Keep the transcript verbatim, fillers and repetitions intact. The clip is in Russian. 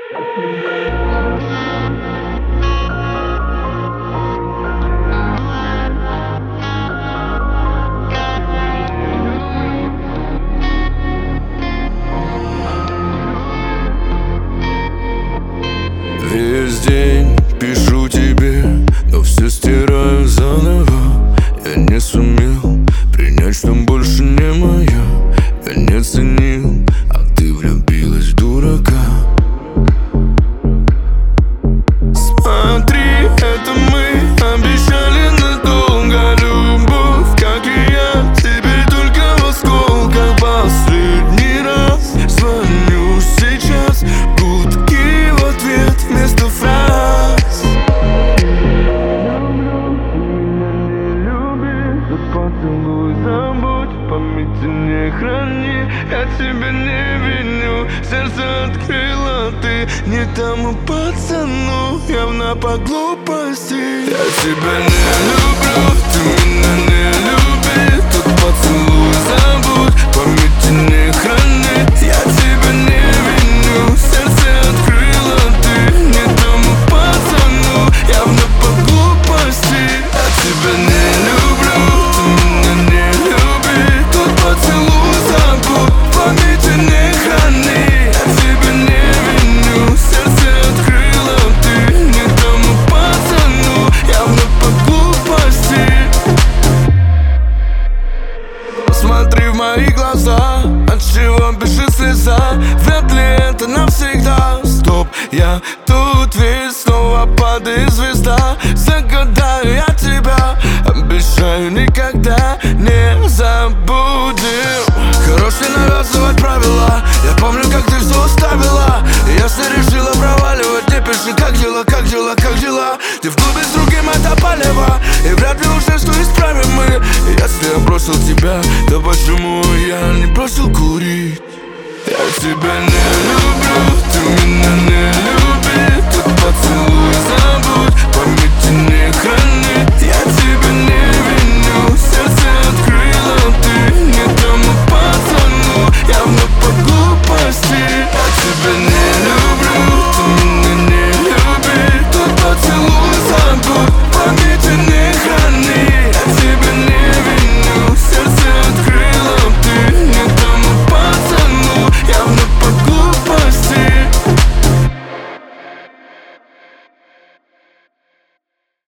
Весь день пишу тебе, но все стираю заново. Я не сумел принять, что больше не мое. Я не ценил, а ты влюбилась в дурака. Смотри, это мы обещали надолго. Любовь, как и я, теперь только в осколках. Последний раз звоню сейчас, гудки в ответ вместо фраз. Поцелуй, забудь, в памяти не храни. Я тебя не виню, сердце открыла ты не тому пацану, явно по глупости. Я тебя не люблю, ты меня не люби. Тут поцелуй, забудь, в памяти не храни. Я тебя не виню, сердце открыла ты не тому пацану, явно по глупости. Я тебя не люблю, поцелуй, забудь, в памяти не храни. Я тебя не виню, сердце открыла ты не тому пацану, явно по глупости. Посмотри в мои глаза, отчего бежит слеза? Вряд ли это навсегда. Стоп, я тут ведь снова падает звезда. Загадаю я тебя, обещаю никогда не забудем. Хорошие навязывать правила, я помню, как ты все оставила. И если решила проваливать, не пиши, как дела, как дела, как дела. Ты в клубе с другим, это палево, и вряд ли уже что исправим мы. И если я бросил тебя, то почему я не бросил курить? Я тебя не люблю, ты меня не любишь.